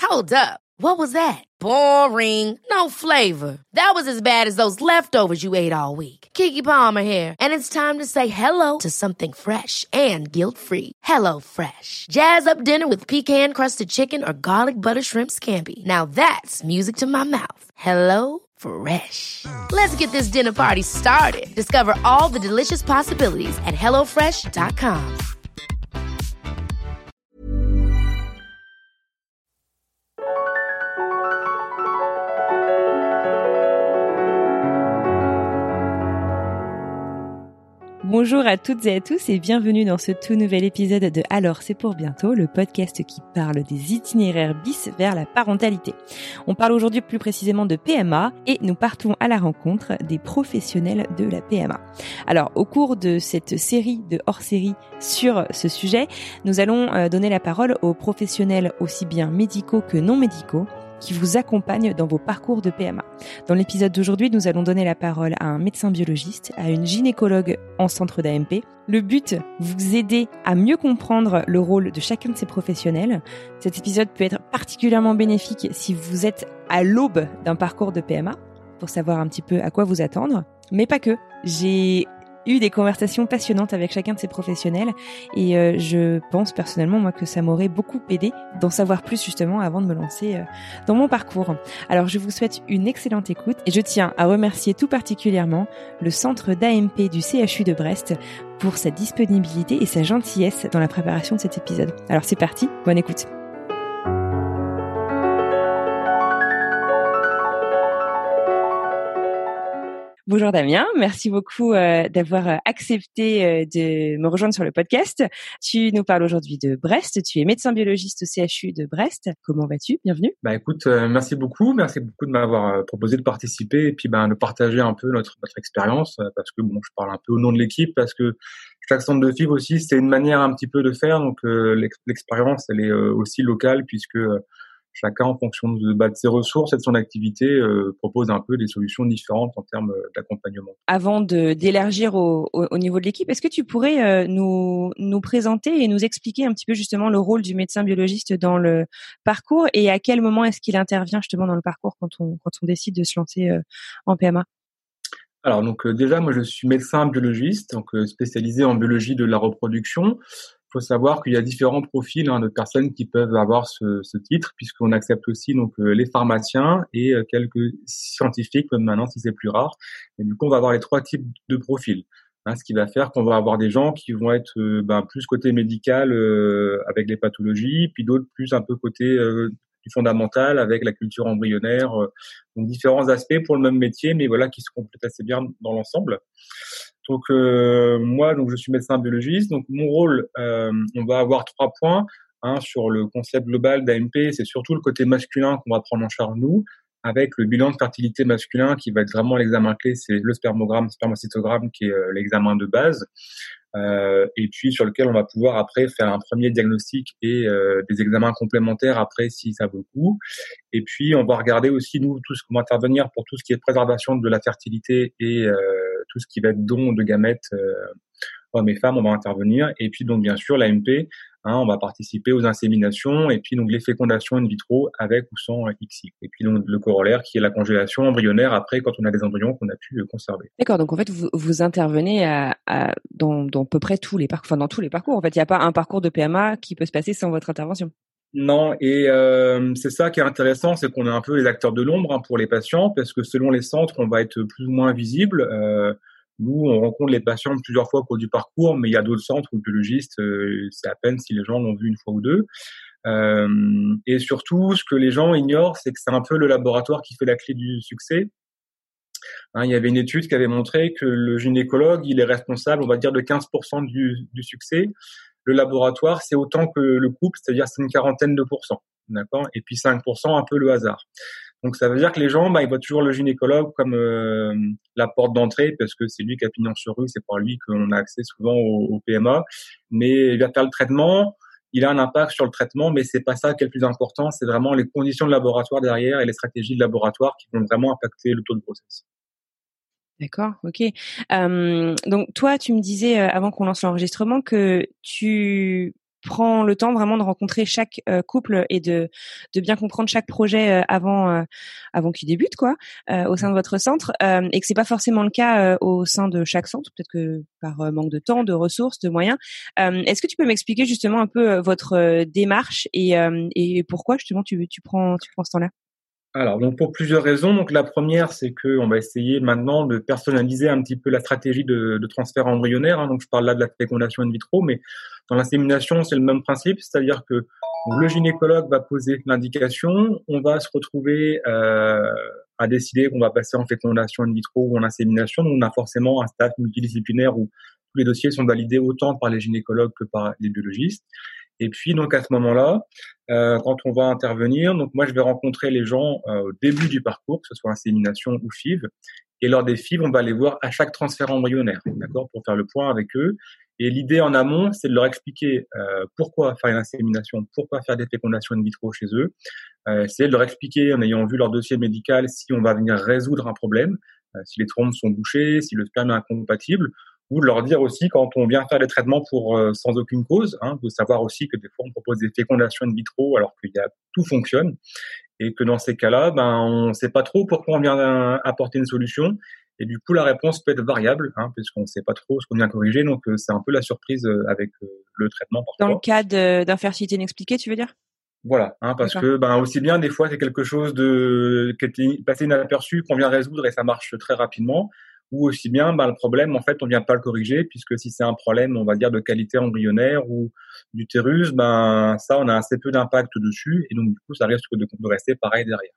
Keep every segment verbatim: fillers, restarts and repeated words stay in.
Hold up. What was that? Boring. No flavor. That was as bad as those leftovers you ate all week. Keke Palmer here, and it's time to say hello to something fresh and guilt-free. Hello Fresh. Jazz up dinner with pecan-crusted chicken or garlic butter shrimp scampi. Now that's music to my mouth. Hello Fresh. Let's get this dinner party started. Discover all the delicious possibilities at hello fresh dot com. Bonjour à toutes et à tous et bienvenue dans ce tout nouvel épisode de Alors c'est pour bientôt, le podcast qui parle des itinéraires bis vers la parentalité. On parle aujourd'hui plus précisément de P M A et nous partons à la rencontre des professionnels de la P M A. Alors au cours de cette série de hors-série sur ce sujet, nous allons donner la parole aux professionnels aussi bien médicaux que non médicaux qui vous accompagnent dans vos parcours de P M A. Dans l'épisode d'aujourd'hui, nous allons donner la parole à un médecin biologiste, à une gynécologue en centre d'A M P. Le but, vous aider à mieux comprendre le rôle de chacun de ces professionnels. Cet épisode peut être particulièrement bénéfique si vous êtes à l'aube d'un parcours de P M A, pour savoir un petit peu à quoi vous attendre. Mais pas que. J'ai eu des conversations passionnantes avec chacun de ces professionnels et euh, je pense personnellement moi que ça m'aurait beaucoup aidé d'en savoir plus justement avant de me lancer euh, dans mon parcours. Alors je vous souhaite une excellente écoute et je tiens à remercier tout particulièrement le centre d'A M P du C H U de Brest pour sa disponibilité et sa gentillesse dans la préparation de cet épisode. Alors c'est parti, bonne écoute. Bonjour Damien, merci beaucoup euh, d'avoir accepté euh, de me rejoindre sur le podcast. Tu nous parles aujourd'hui de Brest, tu es médecin biologiste au C H U de Brest. Comment vas-tu? Bienvenue. Bah écoute, euh, merci beaucoup, merci beaucoup de m'avoir euh, proposé de participer et puis ben de partager un peu notre notre expérience euh, parce que bon, je parle un peu au nom de l'équipe parce que chaque centre de F I V aussi, c'est une manière un petit peu de faire, donc euh, l'ex- l'expérience elle est euh, aussi locale puisque euh, chacun, en fonction de, bah, de ses ressources et de son activité, euh, propose un peu des solutions différentes en termes d'accompagnement. Avant de d'élargir au, au, au niveau de l'équipe, est-ce que tu pourrais euh, nous nous présenter et nous expliquer un petit peu justement le rôle du médecin biologiste dans le parcours et à quel moment est-ce qu'il intervient justement dans le parcours quand on quand on décide de se lancer euh, en P M A? Alors donc euh, déjà, moi je suis médecin biologiste, donc euh, spécialisé en biologie de la reproduction. Il faut savoir qu'il y a différents profils hein, de personnes qui peuvent avoir ce, ce titre, puisqu'on accepte aussi donc euh, les pharmaciens et euh, quelques scientifiques, même maintenant si c'est plus rare. Et du coup, on va avoir les trois types de profils. Hein, ce qui va faire qu'on va avoir des gens qui vont être euh, ben, plus côté médical euh, avec les pathologies, puis d'autres plus un peu côté euh, du fondamental avec la culture embryonnaire. Euh, donc différents aspects pour le même métier, mais voilà qui se complètent assez bien dans l'ensemble. Donc euh, moi, donc je suis médecin biologiste. Donc mon rôle, euh, on va avoir trois points hein, sur le concept global d'A M P. C'est surtout le côté masculin qu'on va prendre en charge nous, avec le bilan de fertilité masculin qui va être vraiment l'examen clé. C'est le spermogramme, spermocytogramme qui est euh, l'examen de base. Euh, et puis sur lequel on va pouvoir après faire un premier diagnostic et euh, des examens complémentaires après si ça vaut le coup. Et puis on va regarder aussi nous tout ce qu'on va intervenir pour tout ce qui est préservation de la fertilité et euh, tout ce qui va être don de gamètes euh, hommes et femmes, on va intervenir. Et puis donc bien sûr l'A M P, hein, on va participer aux inséminations et puis donc les fécondations in vitro avec ou sans X I. Et puis donc le corollaire qui est la congélation embryonnaire après quand on a des embryons qu'on a pu conserver. D'accord, donc en fait vous, vous intervenez à, à, dans, dans à peu près tous les parcours, enfin dans tous les parcours. En fait, il n'y a pas un parcours de P M A qui peut se passer sans votre intervention. Non, et euh, c'est ça qui est intéressant, c'est qu'on est un peu les acteurs de l'ombre hein, pour les patients, parce que selon les centres, on va être plus ou moins visible. Euh, nous, on rencontre les patients plusieurs fois au cours du parcours, mais il y a d'autres centres où le biologiste, euh, c'est à peine si les gens l'ont vu une fois ou deux. Euh, et surtout, ce que les gens ignorent, c'est que c'est un peu le laboratoire qui fait la clé du succès. Hein, il y avait une étude qui avait montré que le gynécologue, il est responsable, on va dire, de quinze pour cent du, du succès. Le laboratoire, c'est autant que le couple, c'est-à-dire c'est une quarantaine de pourcents, d'accord. Et puis cinq pour cent un peu le hasard. Donc ça veut dire que les gens, bah, ils voient toujours le gynécologue comme euh, la porte d'entrée parce que c'est lui qui a pignon sur rue, c'est par lui qu'on a accès souvent au, au P M A. Mais il va faire le traitement, il a un impact sur le traitement, mais c'est pas ça qui est le plus important, c'est vraiment les conditions de laboratoire derrière et les stratégies de laboratoire qui vont vraiment impacter le taux de grossesse. D'accord, ok. Euh, donc toi, tu me disais euh, avant qu'on lance l'enregistrement que tu prend le temps vraiment de rencontrer chaque euh, couple et de de bien comprendre chaque projet euh, avant euh, avant qu'il débute quoi euh, au sein de votre centre euh, et que c'est pas forcément le cas euh, au sein de chaque centre, peut-être que par euh, manque de temps, de ressources, de moyens. Euh, est-ce que tu peux m'expliquer justement un peu euh, votre euh, démarche et euh, et pourquoi justement tu tu prends tu prends ce temps-là? Alors, donc pour plusieurs raisons. Donc la première, c'est que on va essayer maintenant de personnaliser un petit peu la stratégie de, de transfert embryonnaire. Hein. Donc je parle là de la fécondation in vitro, mais dans l'insémination, c'est le même principe, c'est-à-dire que le gynécologue va poser l'indication, on va se retrouver euh, à décider qu'on va passer en fécondation in vitro ou en insémination. Donc on a forcément un staff multidisciplinaire où tous les dossiers sont validés autant par les gynécologues que par les biologistes. Et puis donc à ce moment-là, euh, quand on va intervenir, donc moi je vais rencontrer les gens euh, au début du parcours, que ce soit insémination ou F I V, et lors des F I V, on va les voir à chaque transfert embryonnaire, d'accord, pour faire le point avec eux. Et l'idée en amont, c'est de leur expliquer euh, pourquoi faire une insémination, pourquoi faire des fécondations in vitro chez eux. Euh, c'est de leur expliquer, en ayant vu leur dossier médical, si on va venir résoudre un problème, euh, si les trompes sont bouchées, si le sperme est incompatible, ou de leur dire aussi quand on vient faire des traitements pour euh, sans aucune cause, hein, de savoir aussi que des fois on propose des fécondations in vitro alors qu'il y a tout fonctionne et que dans ces cas-là, ben on sait pas trop pourquoi on vient apporter une solution et du coup la réponse peut être variable, hein, puisqu'on sait pas trop ce qu'on vient corriger, donc euh, c'est un peu la surprise euh, avec euh, le traitement parfois. Dans le cas de, d'infertilité inexpliquée, tu veux dire? Voilà, hein, parce D'accord. que ben aussi bien des fois c'est quelque chose de qui était passé inaperçu qu'on vient résoudre et ça marche très rapidement. Ou aussi bien, ben, le problème, en fait, on vient pas le corriger, puisque si c'est un problème, on va dire, de qualité embryonnaire ou d'utérus, ben, ça, on a assez peu d'impact dessus, et donc, du coup, ça risque de, de rester pareil derrière.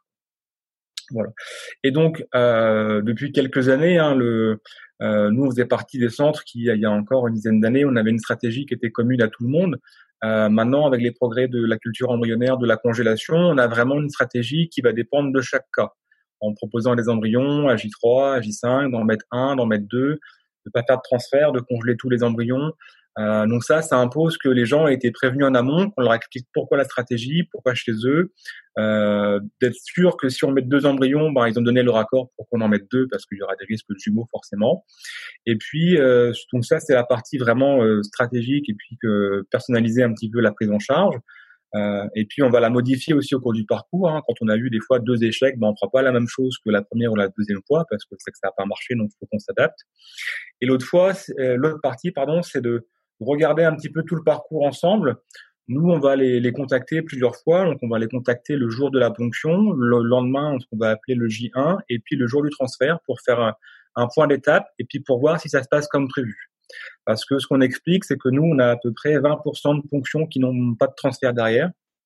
Voilà. Et donc, euh, depuis quelques années, hein, le, euh, nous, on faisait partie des centres qui, il y a encore une dizaine d'années, on avait une stratégie qui était commune à tout le monde. Euh, maintenant, avec les progrès de la culture embryonnaire, de la congélation, on a vraiment une stratégie qui va dépendre de chaque cas, en proposant des embryons à J trois, à J cinq, d'en mettre un, d'en mettre deux, de pas faire de transfert, de congeler tous les embryons. Euh, donc ça, ça impose que les gens aient été prévenus en amont, qu'on leur explique pourquoi la stratégie, pourquoi chez eux, euh, d'être sûr que si on met deux embryons, ben ils ont donné leur accord pour qu'on en mette deux parce qu'il y aura des risques de jumeaux forcément. Et puis euh, donc ça, c'est la partie vraiment euh, stratégique et puis que personnaliser un petit peu la prise en charge. Euh, et puis on va la modifier aussi au cours du parcours. Hein. Quand on a eu des fois deux échecs, ben on fera pas la même chose que la première ou la deuxième fois parce que c'est que ça n'a pas marché, donc il faut qu'on s'adapte. Et l'autre fois, euh, l'autre partie, pardon, c'est de regarder un petit peu tout le parcours ensemble. Nous, on va les, les contacter plusieurs fois. Donc on va les contacter le jour de la ponction, le lendemain, ce qu'on va appeler le J un, et puis le jour du transfert pour faire un, un point d'étape et puis pour voir si ça se passe comme prévu. Parce que ce qu'on explique, c'est que nous, on a à peu près vingt pour cent de ponctions qui n'ont pas de transfert derrière.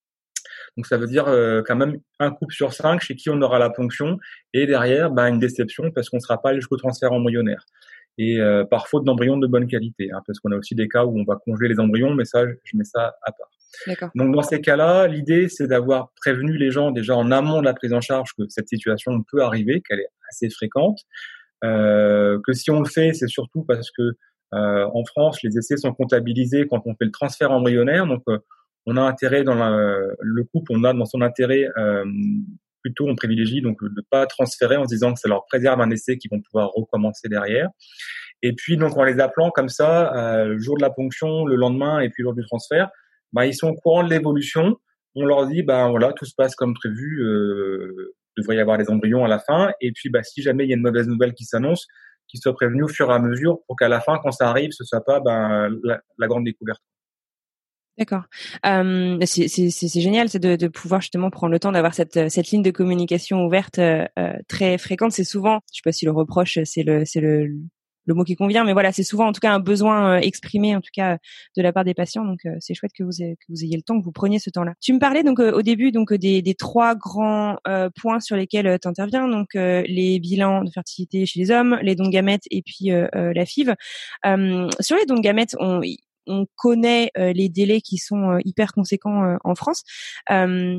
Donc, ça veut dire euh, quand même un couple sur cinq chez qui on aura la ponction et derrière, ben, une déception parce qu'on ne sera pas allé jusqu'au transfert embryonnaire. Et euh, par faute d'embryons de bonne qualité, hein, parce qu'on a aussi des cas où on va congeler les embryons, mais ça, je mets ça à part. D'accord. Donc, dans ces cas-là, l'idée, c'est d'avoir prévenu les gens déjà en amont de la prise en charge que cette situation peut arriver, qu'elle est assez fréquente, euh, que si on le fait, c'est surtout parce que Euh, en France, les essais sont comptabilisés quand on fait le transfert embryonnaire. Donc, euh, on a intérêt dans la, le couple, on a dans son intérêt euh, plutôt, on privilégie donc de pas transférer en se disant que ça leur préserve un essai qu'ils vont pouvoir recommencer derrière. Et puis, donc, en les appelant comme ça, euh, le jour de la ponction, le lendemain et puis le jour du transfert, bah, ils sont au courant de l'évolution. On leur dit, ben voilà, tout se passe comme prévu. Euh, il devrait y avoir des embryons à la fin. Et puis, bah, si jamais il y a une mauvaise nouvelle qui s'annonce, qu'ils soient prévenus au fur et à mesure pour qu'à la fin, quand ça arrive, ce soit pas ben, la, la grande découverte. D'accord. Euh, c'est, c'est, c'est génial, c'est de, de pouvoir justement prendre le temps d'avoir cette, cette ligne de communication ouverte euh, très fréquente. C'est souvent, je sais pas si le reproche, c'est le, c'est le, le mot qui convient, mais voilà, c'est souvent en tout cas un besoin exprimé en tout cas de la part des patients. Donc euh, c'est chouette que vous ayez, que vous ayez le temps, que vous preniez ce temps-là. Tu me parlais donc euh, au début donc des, des trois grands euh, points sur lesquels tu interviens, donc euh, les bilans de fertilité chez les hommes, les dons de gamètes et puis euh, euh, la F I V. Euh, sur les dons de gamètes, on on connaît euh, les délais qui sont euh, hyper conséquents euh, en France. Euh,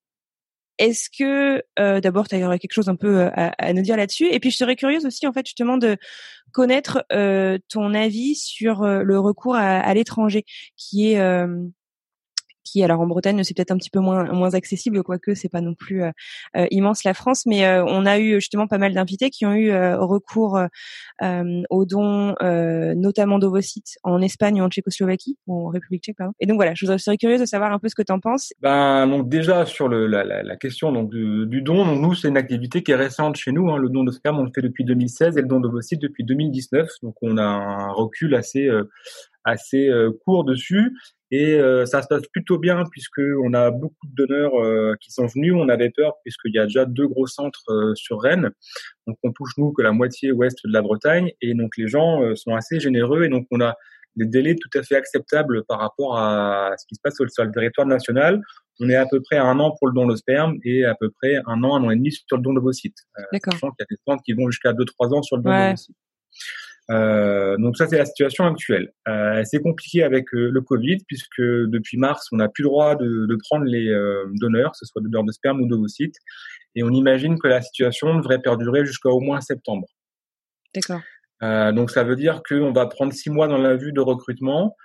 Est-ce que euh, d'abord tu aurais quelque chose un peu à, à nous dire là-dessus, et puis je serais curieuse aussi en fait justement de connaître euh, ton avis sur euh, le recours à, à l'étranger, qui est euh, qui, alors en Bretagne, c'est peut-être un petit peu moins moins accessible, quoique c'est pas non plus euh, euh, immense la France, mais euh, on a eu justement pas mal d'invités qui ont eu euh, recours euh, aux dons, euh, notamment d'ovocytes en Espagne ou en Tchécoslovaquie, ou en République tchèque, pardon. Et donc voilà, je serais curieuse de savoir un peu ce que tu en penses. Ben donc déjà sur le, la, la, la question donc du, du don, donc nous c'est une activité qui est récente chez nous. Hein, le don de sperme on le fait depuis deux mille seize et le don d'ovocytes depuis deux mille dix-neuf. Donc on a un recul assez euh, assez euh, court dessus et euh, ça se passe plutôt bien puisque on a beaucoup de donneurs euh, qui sont venus. On avait peur puisqu'il y a déjà deux gros centres euh, sur Rennes. Donc on touche nous que la moitié ouest de la Bretagne et donc les gens euh, sont assez généreux et donc on a des délais tout à fait acceptables par rapport à ce qui se passe sur le, sur le territoire national. On est à peu près à un an pour le don de sperme et à peu près un an, un an et demi sur le don d'ovocytes. Euh, D'accord. Sachant qu'il y a des centres qui vont jusqu'à deux, trois ans sur le don Ouais. d'ovocytes. Euh, donc ça c'est la situation actuelle. Euh, c'est compliqué avec euh, le Covid puisque depuis mars on n'a plus le droit de, de prendre les euh, donneurs, que ce soit donneurs de sperme ou d'ovocytes, et on imagine que la situation devrait perdurer jusqu'à au moins septembre. D'accord. Euh, donc ça veut dire qu'on va prendre six mois dans la vue de recrutement,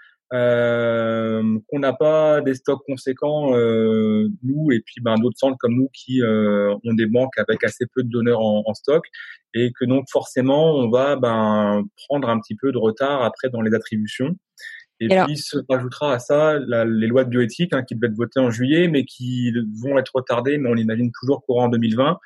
euh, qu'on n'a pas des stocks conséquents euh, nous et puis ben d'autres centres comme nous qui euh, ont des banques avec assez peu de donneurs en, en stock et que donc forcément on va ben prendre un petit peu de retard après dans les attributions. Et, et puis alors, se rajoutera à ça la, les lois de bioéthique hein, qui devaient être votées en juillet mais qui vont être retardées, mais on imagine toujours courant deux mille vingt.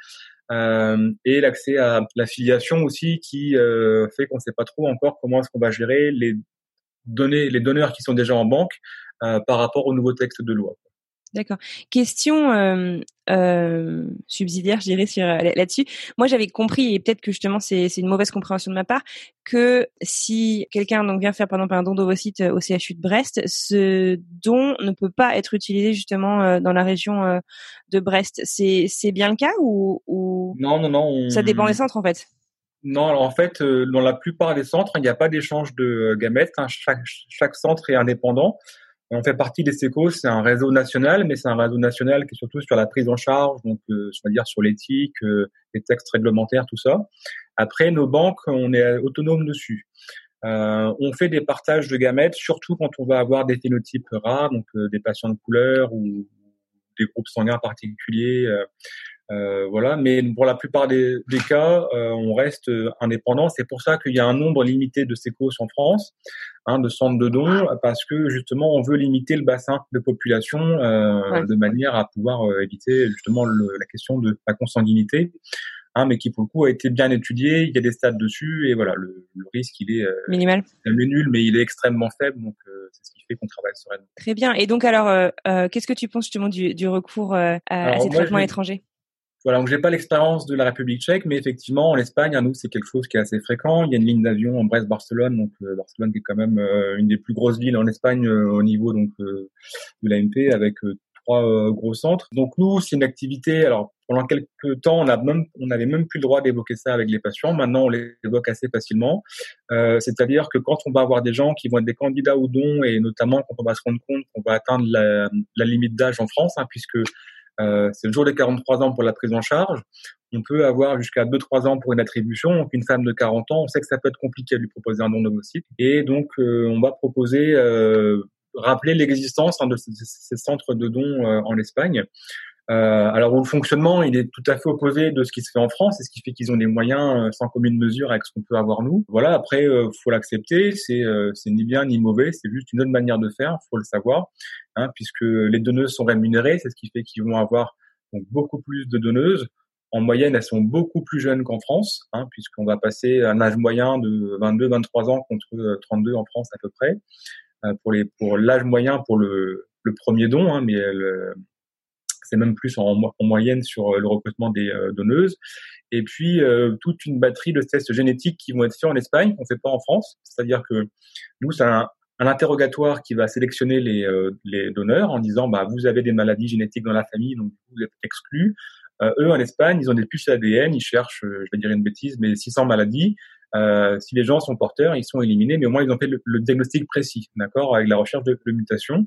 Euh, et l'accès à la filiation aussi qui euh, fait qu'on ne sait pas trop encore comment est-ce qu'on va gérer les données, les donneurs qui sont déjà en banque euh, par rapport au nouveau texte de loi. D'accord. Question euh, euh, subsidiaire, je dirais, sur, là-dessus. Moi, j'avais compris, et peut-être que justement c'est, c'est une mauvaise compréhension de ma part, que si quelqu'un donc vient faire par exemple un don d'ovocytes au C H U de Brest, ce don ne peut pas être utilisé justement euh, dans la région euh, de Brest. C'est, c'est bien le cas ou, ou... Non, non, non. On... Ça dépend des centres en fait. Non, alors en fait, euh, dans la plupart des centres, il n'y a pas d'échange de gamètes. Hein. Chaque, chaque centre est indépendant. On fait partie des SECO, c'est un réseau national, mais c'est un réseau national qui est surtout sur la prise en charge, donc euh, je veux dire sur l'éthique, euh, les textes réglementaires, tout ça. Après, nos banques, on est autonome dessus. Euh, on fait des partages de gamètes, surtout quand on va avoir des phénotypes rares, donc euh, des patients de couleur ou des groupes sanguins particuliers. Euh, Euh, voilà, mais pour la plupart des, des cas, euh, on reste indépendant. C'est pour ça qu'il y a un nombre limité de SECOS en France, hein, de centres de dons, parce que justement, on veut limiter le bassin de population euh, ouais. de manière à pouvoir euh, éviter justement le, la question de la consanguinité, hein, mais qui pour le coup a été bien étudié. Il y a des stades dessus et voilà, le, le risque il est euh, minimal, il est nul, mais il est extrêmement faible. Donc euh, c'est ce qui fait qu'on travaille sereinement. Très bien. Et donc alors, euh, euh, qu'est-ce que tu penses justement du, du recours euh, à, alors, à ces moi, traitements étrangers? Voilà, donc j'ai pas l'expérience de la République tchèque, mais effectivement en Espagne, à nous c'est quelque chose qui est assez fréquent. Il y a une ligne d'avion en Brest-Barcelone, donc euh, Barcelone qui est quand même euh, une des plus grosses villes en Espagne euh, au niveau donc euh, de l'A M P avec euh, trois euh, gros centres. Donc nous c'est une activité. Alors pendant quelques temps on a même on n'avait même plus le droit d'évoquer ça avec les patients. Maintenant on les évoque assez facilement. Euh, c'est-à-dire que quand on va avoir des gens qui vont être des candidats au don et notamment quand on va se rendre compte qu'on va atteindre la, la limite d'âge en France, hein, puisque Euh, c'est le jour des quarante-trois ans pour la prise en charge. On peut avoir jusqu'à deux trois ans pour une attribution. Donc, une femme de quarante ans, on sait que ça peut être compliqué à lui proposer un don d'ovocytes. Et donc, euh, on va proposer, euh, rappeler l'existence hein, de ces, ces centres de dons euh, en Espagne. Euh, alors, le fonctionnement, il est tout à fait opposé de ce qui se fait en France, et ce qui fait qu'ils ont des moyens euh, sans commune mesure avec ce qu'on peut avoir nous. Voilà, après, euh, faut l'accepter, c'est, euh, c'est ni bien ni mauvais, c'est juste une autre manière de faire, faut le savoir, hein, puisque les donneuses sont rémunérées, c'est ce qui fait qu'ils vont avoir donc, beaucoup plus de donneuses. En moyenne, elles sont beaucoup plus jeunes qu'en France, hein, puisqu'on va passer un âge moyen de vingt-deux vingt-trois ans contre trente-deux en France à peu près, euh, pour les pour l'âge moyen pour le, le premier don, hein, mais le, c'est même plus en, en moyenne sur le recrutement des euh, donneuses. Et puis, euh, toute une batterie de tests génétiques qui vont être faits en Espagne, qu'on ne fait pas en France. C'est-à-dire que nous, c'est un, un interrogatoire qui va sélectionner les, euh, les donneurs en disant bah, « vous avez des maladies génétiques dans la famille, donc vous êtes exclus ». Euh, eux, en Espagne, ils ont des puces A D N, ils cherchent, je vais dire une bêtise, mais six cents maladies. Euh, si les gens sont porteurs, ils sont éliminés, mais au moins, ils ont fait le, le diagnostic précis, d'accord, avec la recherche de, de mutations.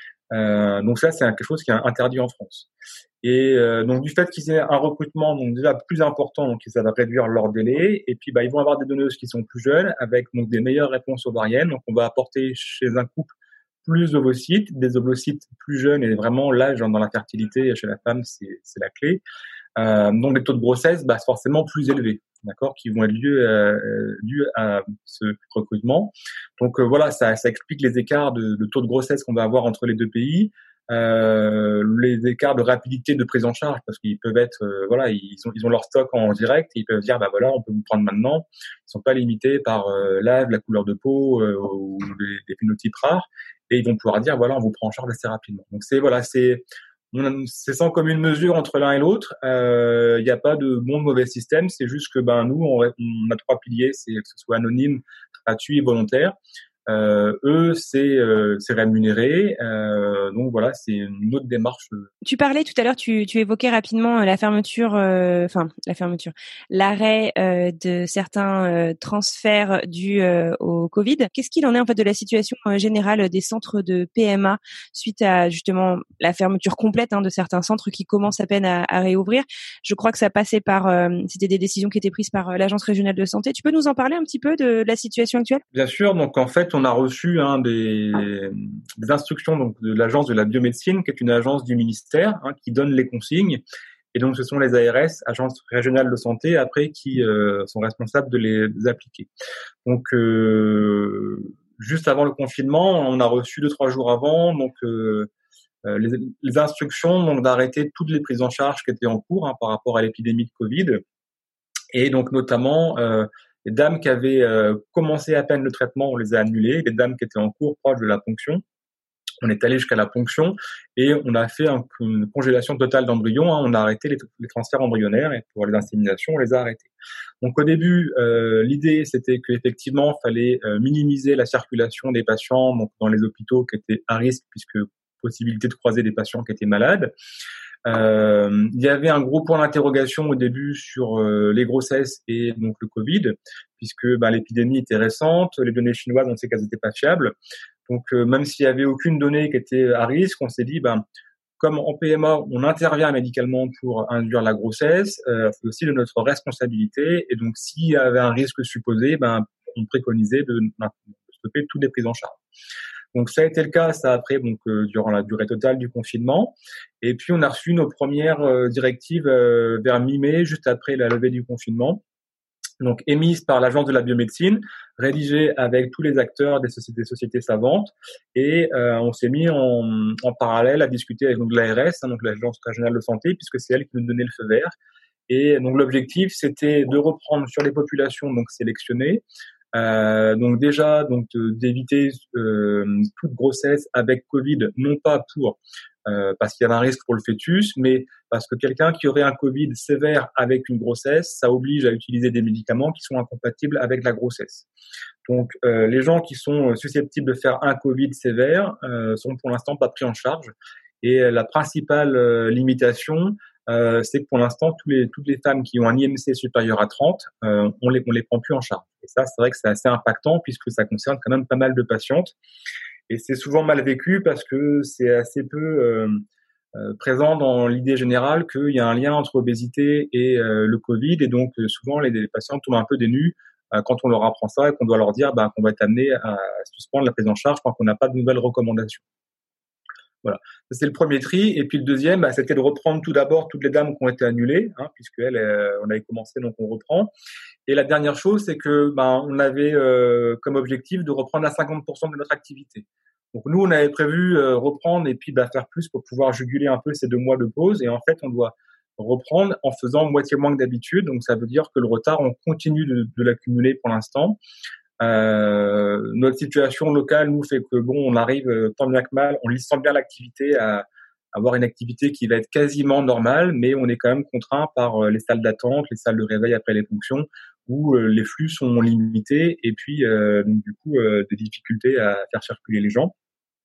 Euh, donc ça, c'est quelque chose qui est interdit en France. Et euh, donc du fait qu'ils aient un recrutement donc déjà plus important, donc ça va réduire leur délai. Et puis bah ils vont avoir des donneuses qui sont plus jeunes avec donc des meilleures réponses ovariennes. Donc on va apporter chez un couple plus d'ovocytes, des ovocytes plus jeunes et vraiment l'âge dans la fertilité chez la femme, c'est, c'est la clé. Euh, donc des taux de grossesse, bah, forcément plus élevés, d'accord, qui vont être dus, euh, dus à ce recrutement. Donc euh, voilà, ça, ça explique les écarts de, de taux de grossesse qu'on va avoir entre les deux pays. Euh, les écarts de rapidité de prise en charge parce qu'ils peuvent être euh, voilà ils ont ils ont leur stock en direct et ils peuvent dire bah voilà on peut vous prendre maintenant, ils sont pas limités par euh, l'âge, la couleur de peau euh, ou des, des phénotypes rares et ils vont pouvoir dire voilà on vous prend en charge assez rapidement. Donc c'est voilà c'est c'est sans commune mesure entre l'un et l'autre. Il euh, n'y a pas de bon ou de mauvais système, c'est juste que ben nous on, on a trois piliers, c'est que ce soit anonyme, gratuit et volontaire. Euh, eux, c'est euh, c'est rémunéré, euh, donc voilà, c'est une autre démarche. Tu parlais tout à l'heure, tu, tu évoquais rapidement la fermeture, euh, enfin la fermeture, l'arrêt euh, de certains euh, transferts dus euh, au Covid. Qu'est-ce qu'il en est en fait de la situation euh, générale des centres de P M A suite à justement la fermeture complète hein, de certains centres qui commencent à peine à, à réouvrir? Je crois que ça passait par, euh, c'était des décisions qui étaient prises par euh, l'Agence régionale de santé. Tu peux nous en parler un petit peu de, de la situation actuelle? Bien sûr, donc en fait, on a reçu hein, des, des instructions donc de l'Agence de la biomédecine, qui est une agence du ministère hein, qui donne les consignes. Et donc, ce sont les A R S, agences régionales de santé, après qui euh, sont responsables de les, les appliquer. Donc, euh, juste avant le confinement, on a reçu deux trois jours avant donc euh, les, les instructions donc d'arrêter toutes les prises en charge qui étaient en cours hein, par rapport à l'épidémie de Covid. Et donc, notamment euh, les dames qui avaient euh, commencé à peine le traitement, on les a annulées. Les dames qui étaient en cours proche de la ponction, on est allé jusqu'à la ponction et on a fait un, une congélation totale d'embryons. Hein. On a arrêté les, les transferts embryonnaires et pour les inséminations, on les a arrêtés. Donc au début, euh, l'idée c'était qu'effectivement, il fallait euh, minimiser la circulation des patients donc dans les hôpitaux qui étaient à risque puisque possibilité de croiser des patients qui étaient malades. Euh, il y avait un gros point d'interrogation au début sur euh, les grossesses et donc le Covid, puisque ben, l'épidémie était récente, les données chinoises, on sait qu'elles n'étaient pas fiables. Donc, euh, même s'il y avait aucune donnée qui était à risque, on s'est dit, ben, comme en P M A, on intervient médicalement pour induire la grossesse, euh, c'est aussi de notre responsabilité. Et donc, s'il y avait un risque supposé, ben, on préconisait de, de stopper toutes les prises en charge. Donc ça a été le cas, ça après donc euh, durant la durée totale du confinement. Et puis on a reçu nos premières euh, directives euh, vers mi-mai, juste après la levée du confinement. Donc émises par l'Agence de la biomédecine, rédigées avec tous les acteurs des sociétés, des sociétés savantes. Et euh, on s'est mis en, en parallèle à discuter avec donc l'A R S, hein, donc l'Agence régionale de santé, puisque c'est elle qui nous donnait le feu vert. Et donc l'objectif, c'était de reprendre sur les populations donc sélectionnées. Euh, donc déjà, donc de, d'éviter euh, toute grossesse avec Covid, non pas pour euh, parce qu'il y avait un risque pour le fœtus, mais parce que quelqu'un qui aurait un Covid sévère avec une grossesse, ça oblige à utiliser des médicaments qui sont incompatibles avec la grossesse. Donc euh, les gens qui sont susceptibles de faire un Covid sévère euh, sont pour l'instant pas pris en charge. Et la principale euh, limitation, euh, c'est que pour l'instant, tous les, toutes les femmes qui ont un I M C supérieur à trente, euh, on les, on les prend plus en charge. Et ça, c'est vrai que c'est assez impactant puisque ça concerne quand même pas mal de patientes. Et c'est souvent mal vécu parce que c'est assez peu euh, euh, présent dans l'idée générale qu'il y a un lien entre obésité et euh, le Covid. Et donc, euh, souvent, les, les patientes tombent un peu des nues euh, quand on leur apprend ça et qu'on doit leur dire bah, qu'on va être amené à suspendre la prise en charge quand on n'a pas de nouvelles recommandations. Voilà, c'est le premier tri. Et puis le deuxième, bah, c'était de reprendre tout d'abord toutes les dames qui ont été annulées, hein, puisque elles, euh, on avait commencé, donc on reprend. Et la dernière chose, c'est que bah, on avait euh, comme objectif de reprendre à cinquante pour cent de notre activité. Donc nous, on avait prévu euh, reprendre et puis bah, faire plus pour pouvoir juguler un peu ces deux mois de pause. Et en fait, on doit reprendre en faisant moitié moins que d'habitude. Donc ça veut dire que le retard, on continue de, de l'accumuler pour l'instant. Euh, notre situation locale nous fait que bon, on arrive euh, tant bien que mal, on sent bien l'activité à avoir une activité qui va être quasiment normale, mais on est quand même contraint par euh, les salles d'attente, les salles de réveil après les fonctions, où euh, les flux sont limités et puis euh, donc, du coup euh, des difficultés à faire circuler les gens.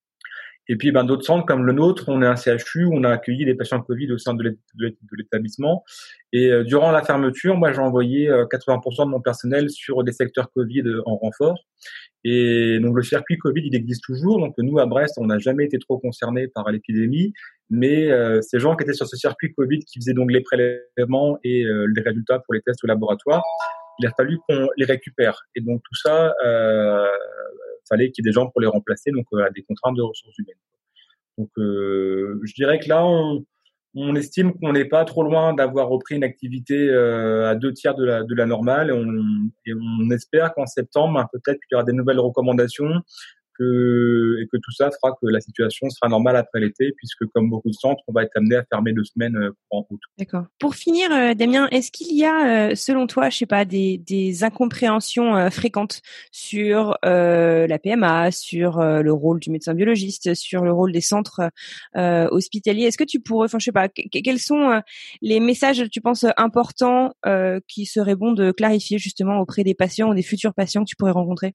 Et puis, ben, d'autres centres comme le nôtre, on est un C H U, on a accueilli des patients Covid au sein de l'établissement. Et euh, durant la fermeture, moi, j'ai envoyé euh, quatre-vingts pour cent de mon personnel sur des secteurs Covid en renfort. Et donc, le circuit Covid, il existe toujours. Donc, nous, à Brest, on n'a jamais été trop concernés par l'épidémie. Mais euh, ces gens qui étaient sur ce circuit Covid, qui faisaient donc les prélèvements et euh, les résultats pour les tests au laboratoire, il a fallu qu'on les récupère. Et donc, tout ça... Euh, fallait qu'il y ait des gens pour les remplacer, donc euh, des contraintes de ressources humaines. Donc, euh, je dirais que là, on, on estime qu'on n'est pas trop loin d'avoir repris une activité euh, à deux tiers de la, de la normale, et on, et on espère qu'en septembre, ben, peut-être qu'il y aura des nouvelles recommandations, que, et que tout ça fera que la situation sera normale après l'été, puisque comme beaucoup de centres, on va être amené à fermer deux semaines euh, en août. D'accord. Pour finir, euh, Damien, est-ce qu'il y a, euh, selon toi, je sais pas, des, des incompréhensions euh, fréquentes sur euh, la P M A, sur euh, le rôle du médecin biologiste, sur le rôle des centres euh, hospitaliers? Est-ce que tu pourrais, enfin, je sais pas, que- quels sont euh, les messages, tu penses, importants euh, qui seraient bons de clarifier justement auprès des patients ou des futurs patients que tu pourrais rencontrer?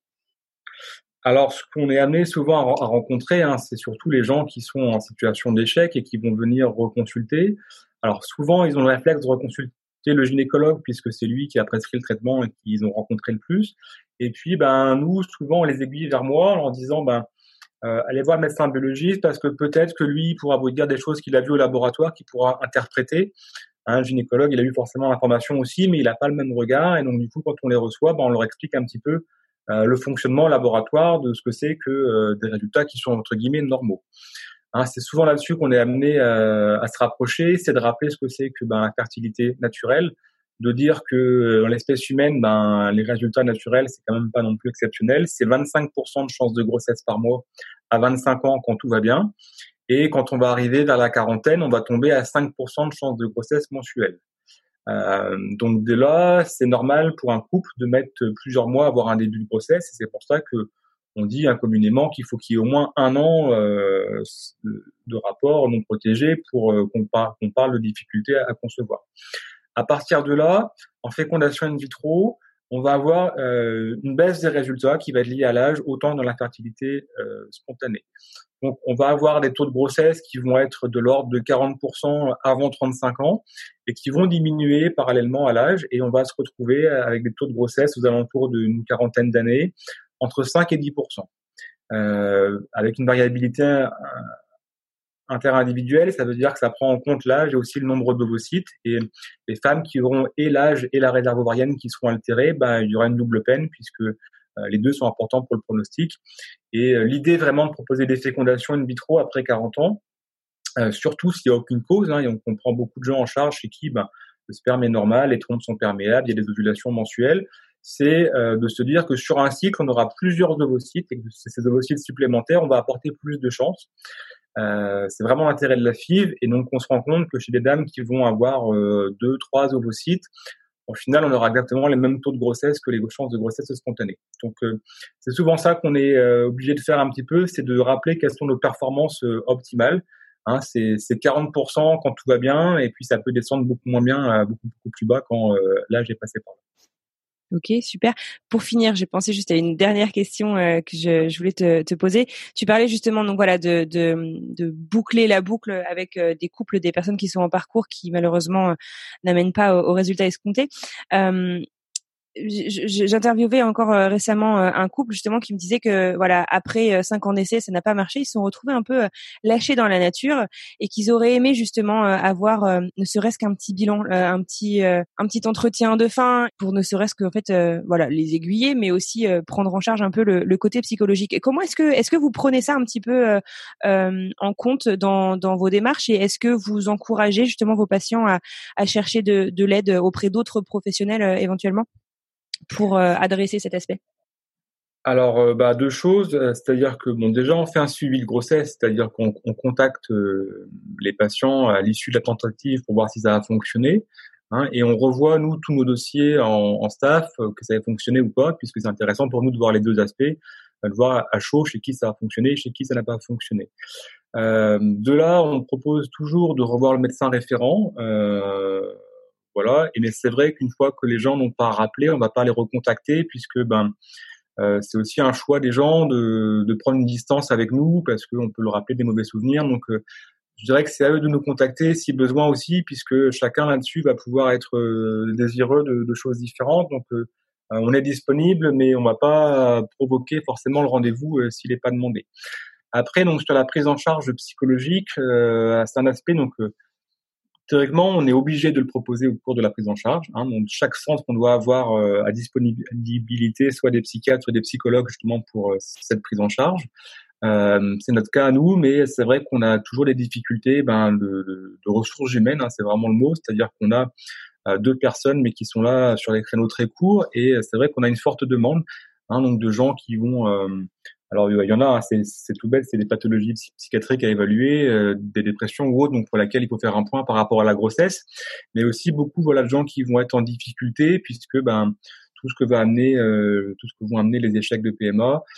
Alors, ce qu'on est amené souvent à, à rencontrer, hein, c'est surtout les gens qui sont en situation d'échec et qui vont venir reconsulter. Alors, souvent, ils ont le réflexe de reconsulter le gynécologue puisque c'est lui qui a prescrit le traitement et qu'ils ont rencontré le plus. Et puis, ben, nous, souvent, on les aiguille vers moi en leur disant, ben, euh, allez voir le médecin biologiste parce que peut-être que lui pourra vous dire des choses qu'il a vues au laboratoire, qu'il pourra interpréter. Un gynécologue, il a eu forcément l'information aussi, mais il n'a pas le même regard. Et donc, du coup, quand on les reçoit, ben, on leur explique un petit peu euh, le fonctionnement au laboratoire de ce que c'est que euh, des résultats qui sont, entre guillemets, normaux. Hein, c'est souvent là-dessus qu'on est amené euh, à se rapprocher, c'est de rappeler ce que c'est que ben, la fertilité naturelle, de dire que dans l'espèce humaine, ben, les résultats naturels, c'est quand même pas non plus exceptionnel. C'est vingt-cinq pour cent de chances de grossesse par mois à vingt-cinq ans quand tout va bien. Et quand on va arriver vers la quarantaine, on va tomber à cinq pour cent de chances de grossesse mensuelle. Euh, donc dès là, c'est normal pour un couple de mettre plusieurs mois à avoir un début de grossesse. Et c'est pour ça que on dit hein, communément qu'il faut qu'il y ait au moins un an euh, de rapport non protégé pour euh, qu'on, par, qu'on parle de difficultés à, à concevoir. À partir de là, en fécondation in vitro, on va avoir euh, une baisse des résultats qui va être liée à l'âge autant dans la fertilité euh, spontanée. Donc, on va avoir des taux de grossesse qui vont être de l'ordre de quarante pour cent avant trente-cinq ans et qui vont diminuer parallèlement à l'âge, et on va se retrouver avec des taux de grossesse aux alentours d'une quarantaine d'années entre cinq et dix pour cent. Euh, avec une variabilité interindividuelle, ça veut dire que ça prend en compte l'âge et aussi le nombre d'ovocytes, et les femmes qui auront et l'âge et la réserve ovarienne qui seront altérées, ben, il y aura une double peine puisque les deux sont importants pour le pronostic. Et euh, l'idée vraiment de proposer des fécondations in vitro après quarante ans, euh, surtout s'il n'y a aucune cause, hein, et on comprend beaucoup de gens en charge chez qui ben, le sperme est normal, les trompes sont perméables, il y a des ovulations mensuelles, c'est euh, de se dire que sur un cycle, on aura plusieurs ovocytes et que ces ovocytes supplémentaires, on va apporter plus de chances. Euh, c'est vraiment l'intérêt de la F I V, et donc on se rend compte que chez des dames qui vont avoir euh, deux, trois ovocytes, au final, on aura exactement les mêmes taux de grossesse que les chances de grossesse spontanée. Donc, euh, c'est souvent ça qu'on est euh, obligé de faire un petit peu, c'est de rappeler quelles sont nos performances euh, optimales. Hein, c'est, c'est quarante pour cent quand tout va bien, et puis ça peut descendre beaucoup moins bien, à beaucoup, beaucoup plus bas quand euh, l'âge est passé par là. Ok, super. Pour finir, j'ai pensé juste à une dernière question euh, que je, je voulais te, te poser. Tu parlais justement donc voilà de, de, de boucler la boucle avec euh, des couples, des personnes qui sont en parcours qui malheureusement euh, n'amènent pas au, au résultat escompté. Euh, J'interviewais encore euh, récemment euh, un couple justement qui me disait que voilà après euh, cinq ans d'essai ça n'a pas marché, ils se sont retrouvés un peu euh, lâchés dans la nature et qu'ils auraient aimé justement euh, avoir euh, ne serait-ce qu'un petit bilan, euh, un petit euh, un petit entretien de fin pour ne serait-ce que en fait euh, voilà les aiguiller, mais aussi euh, prendre en charge un peu le, le côté psychologique. Et comment est-ce que est-ce que vous prenez ça un petit peu euh, euh, en compte dans dans vos démarches, et est-ce que vous encouragez justement vos patients à à chercher de de l'aide auprès d'autres professionnels euh, éventuellement pour euh, adresser cet aspect? Alors, euh, bah, deux choses, euh, c'est-à-dire que bon, déjà on fait un suivi de grossesse, c'est-à-dire qu'on on contacte euh, les patients à l'issue de la tentative pour voir si ça a fonctionné, hein, et on revoit nous tous nos dossiers en, en staff, euh, que ça ait fonctionné ou pas, puisque c'est intéressant pour nous de voir les deux aspects, euh, de voir à chaud chez qui ça a fonctionné et chez qui ça n'a pas fonctionné. Euh, de là, on propose toujours de revoir le médecin référent. Euh, Voilà. Et mais c'est vrai qu'une fois que les gens n'ont pas rappelé, on va pas les recontacter puisque ben euh, c'est aussi un choix des gens de, de prendre une distance avec nous parce qu'on peut leur rappeler des mauvais souvenirs. Donc euh, je dirais que c'est à eux de nous contacter si besoin aussi, puisque chacun là-dessus va pouvoir être euh, désireux de, de choses différentes. Donc euh, on est disponible, mais on va pas provoquer forcément le rendez-vous euh, s'il n'est pas demandé. Après, donc sur la prise en charge psychologique, euh, c'est un aspect donc euh, théoriquement, on est obligé de le proposer au cours de la prise en charge. Hein. Donc, chaque centre, on doit avoir euh, à disponibilité soit des psychiatres, soit des psychologues justement pour euh, cette prise en charge. Euh, c'est notre cas à nous, mais c'est vrai qu'on a toujours des difficultés ben, de, de, de ressources humaines. Hein, c'est vraiment le mot, c'est-à-dire qu'on a euh, deux personnes, mais qui sont là sur des créneaux très courts, et c'est vrai qu'on a une forte demande, hein, donc de gens qui vont euh, alors il y en a, hein, c'est, c'est tout bête, c'est des pathologies psychiatriques à évaluer, euh, des dépressions ou autres, donc pour laquelle il faut faire un point par rapport à la grossesse, mais aussi beaucoup voilà de gens qui vont être en difficulté puisque ben tout ce que va amener, euh, tout ce que vont amener les échecs de P M A,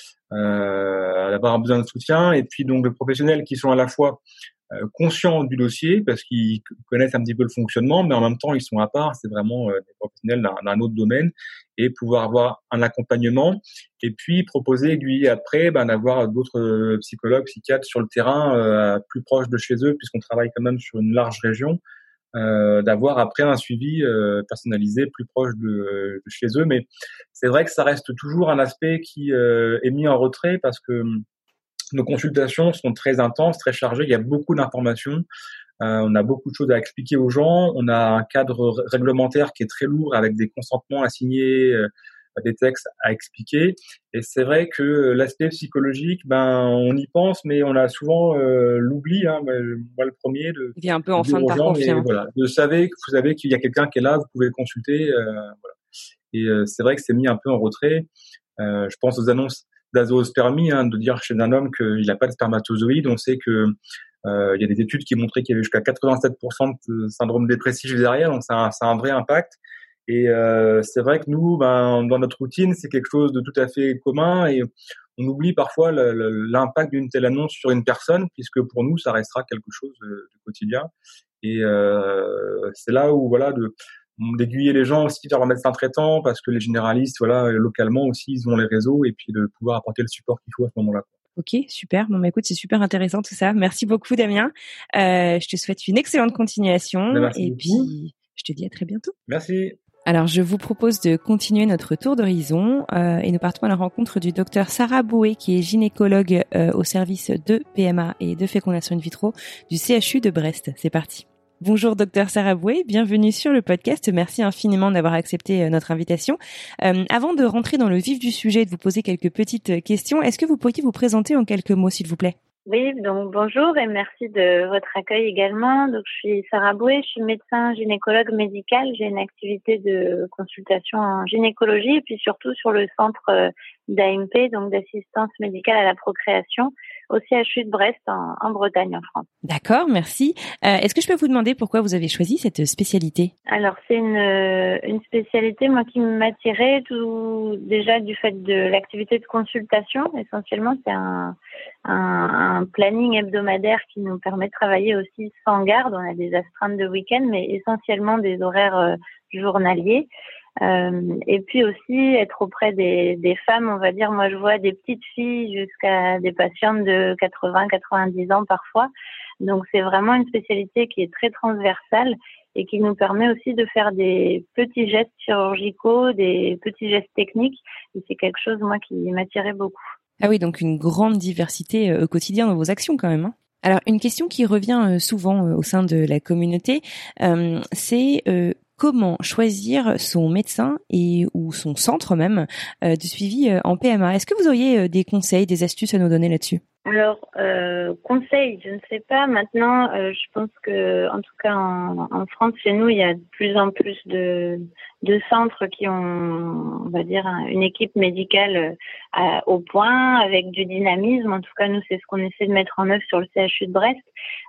euh, avoir besoin de soutien, et puis donc de professionnels qui sont à la fois euh, conscients du dossier parce qu'ils connaissent un petit peu le fonctionnement, mais en même temps ils sont à part, c'est vraiment euh, des professionnels d'un, d'un autre domaine, et pouvoir avoir un accompagnement et puis proposer aiguiller après ben, d'avoir d'autres psychologues, psychiatres sur le terrain euh, plus proches de chez eux puisqu'on travaille quand même sur une large région, euh, d'avoir après un suivi euh, personnalisé plus proche de, de chez eux. Mais c'est vrai que ça reste toujours un aspect qui euh, est mis en retrait parce que nos consultations sont très intenses, très chargées, il y a beaucoup d'informations. Euh, on a beaucoup de choses à expliquer aux gens. On a un cadre réglementaire qui est très lourd avec des consentements à signer, euh, des textes à expliquer. Et c'est vrai que l'aspect psychologique, ben on y pense, mais on a souvent euh, l'oubli. Hein, moi le premier, de, il vient un peu en fin de parcours. Voilà, de savez, vous savez qu'il y a quelqu'un qui est là, vous pouvez le consulter. Euh, voilà. Et euh, c'est vrai que c'est mis un peu en retrait. Euh, je pense aux annonces d'azoospermie, hein, de dire chez un homme qu'il n'a pas de spermatozoïdes. On sait que Euh, il y a des études qui montraient qu'il y avait jusqu'à quatre-vingt-sept pour cent de syndrome dépressif derrière, donc ça a, ça a un vrai impact. Et euh, c'est vrai que nous, ben, dans notre routine, c'est quelque chose de tout à fait commun, et on oublie parfois le, le, l'impact d'une telle annonce sur une personne, puisque pour nous, ça restera quelque chose de, de quotidien. Et euh, c'est là où voilà, de, d'aiguiller les gens aussi vers un médecin traitant, parce que les généralistes, voilà, localement aussi, ils ont les réseaux, et puis de pouvoir apporter le support qu'il faut à ce moment-là. Ok, super. Bon, bah, écoute, c'est super intéressant tout ça. Merci beaucoup, Damien. Euh, je te souhaite une excellente continuation. Merci et beaucoup. Puis, je te dis à très bientôt. Merci. Alors, je vous propose de continuer notre tour d'horizon euh, et nous partons à la rencontre du docteur Sarah Boué, qui est gynécologue euh, au service de P M A et de fécondation in vitro du C H U de Brest. C'est parti. Bonjour docteur Sarah Boué, bienvenue sur le podcast. Merci infiniment d'avoir accepté notre invitation. Euh, avant de rentrer dans le vif du sujet et de vous poser quelques petites questions, est-ce que vous pourriez vous présenter en quelques mots, s'il vous plaît ? Oui, donc bonjour et merci de votre accueil également. Donc je suis Sarah Boué, je suis médecin gynécologue médical. J'ai une activité de consultation en gynécologie et puis surtout sur le centre d'A M P, donc d'assistance médicale à la procréation, au C H U de Brest en, en Bretagne, en France. D'accord, merci. Euh, est-ce que je peux vous demander pourquoi vous avez choisi cette spécialité ? Alors c'est une une spécialité moi qui m'attirait tout déjà du fait de l'activité de consultation. Essentiellement, c'est un un, un planning hebdomadaire qui nous permet de travailler aussi sans garde. On a des astreintes de week-end, mais essentiellement des horaires euh, journaliers. Euh, et puis aussi être auprès des, des femmes, on va dire, moi je vois des petites filles jusqu'à des patientes de quatre-vingts, quatre-vingt-dix ans parfois. Donc c'est vraiment une spécialité qui est très transversale et qui nous permet aussi de faire des petits gestes chirurgicaux, des petits gestes techniques. Et c'est quelque chose, moi, qui m'attirait beaucoup. Ah oui, donc une grande diversité euh, au quotidien dans vos actions quand même, hein. Alors une question qui revient euh, souvent euh, au sein de la communauté, euh, c'est euh, comment choisir son médecin et ou son centre même euh, de suivi euh, en P M A. Est-ce que vous auriez euh, des conseils, des astuces à nous donner là-dessus ? Alors, euh, conseil, je ne sais pas. Maintenant, euh, je pense que, en tout cas en, en France, chez nous, il y a de plus en plus de, de centres qui ont, on va dire, un, une équipe médicale à, au point, avec du dynamisme. En tout cas, nous, c'est ce qu'on essaie de mettre en œuvre sur le C H U de Brest.